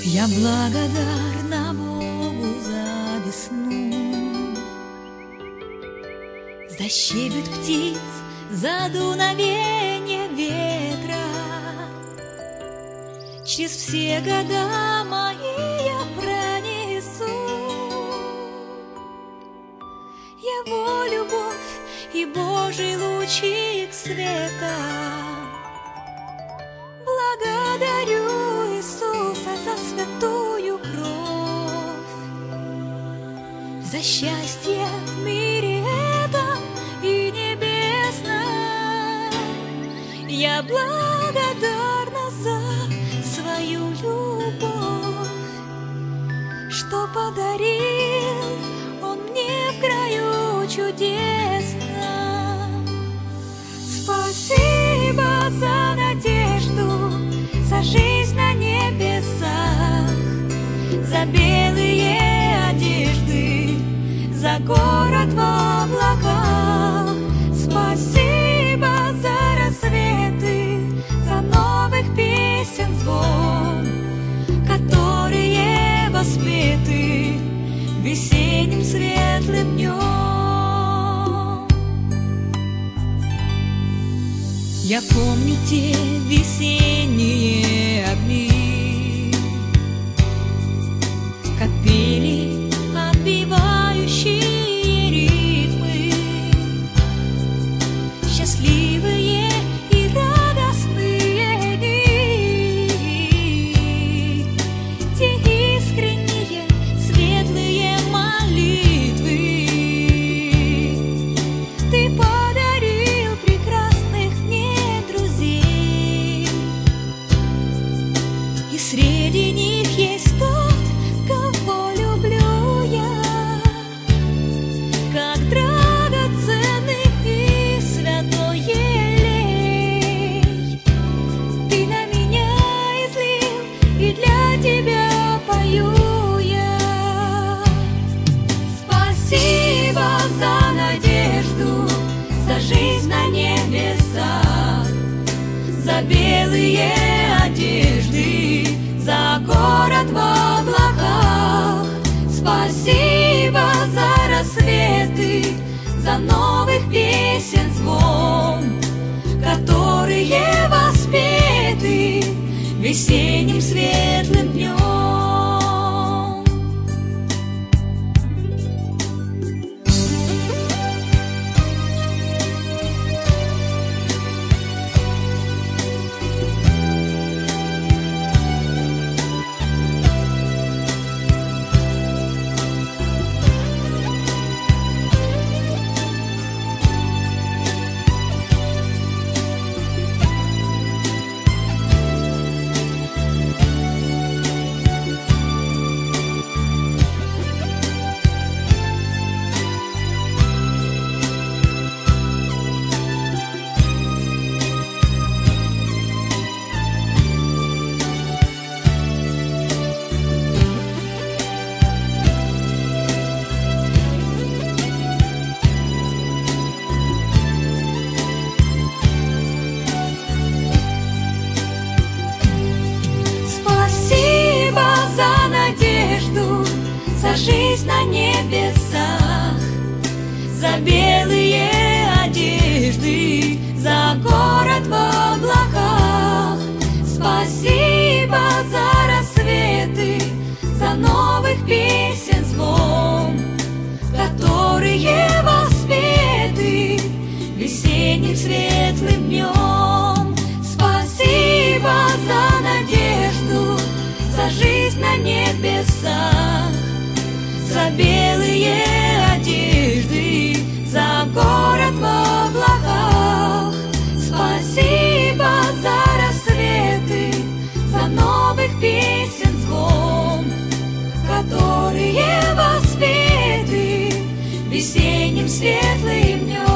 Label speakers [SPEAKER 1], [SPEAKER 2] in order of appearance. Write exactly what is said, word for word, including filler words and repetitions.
[SPEAKER 1] Я благодарна Богу за весну, за щебет птиц, за дуновение ветра. Через все года мои я пронесу Его любовь и Божий лучик света. Благодарю Иисуса за святую кровь, за счастье в мире этом и небесном. Я благодарна за свою любовь, что подарил Он мне в краю чудесном. Спасибо за надежду, за жизнь на небесах, за белые одежды, за город в облаках. Спасибо за рассветы, за новых песен звон, которые воспеты весенним светлым днем. Я помню те весенние огни, как пели отбивающие ритмы, счастливые и радостные дни, те искренние, светлые молитвы. Ты подарил прекрасных мне друзей, и среди них есть тот, кого люблю я, как драгоценный и святой елей. Ты на меня излил, и для тебя пою я. Спасибо за надежду, за жизнь на небесах, за белые одежды, за город в облаках. Спасибо за рассветы, за новых песен звон, которые воспеты весенним светлым днем. За жизнь на небесах, за белые одежды, за город в облаках. Спасибо за рассветы, за новых песен звон, которые воспеты весенним светлым днем. Спасибо за надежду, за жизнь на небесах, за белые одежды, за город в облаках. Спасибо за рассветы, за новых песен звон, которые воспеты весенним светлым днем.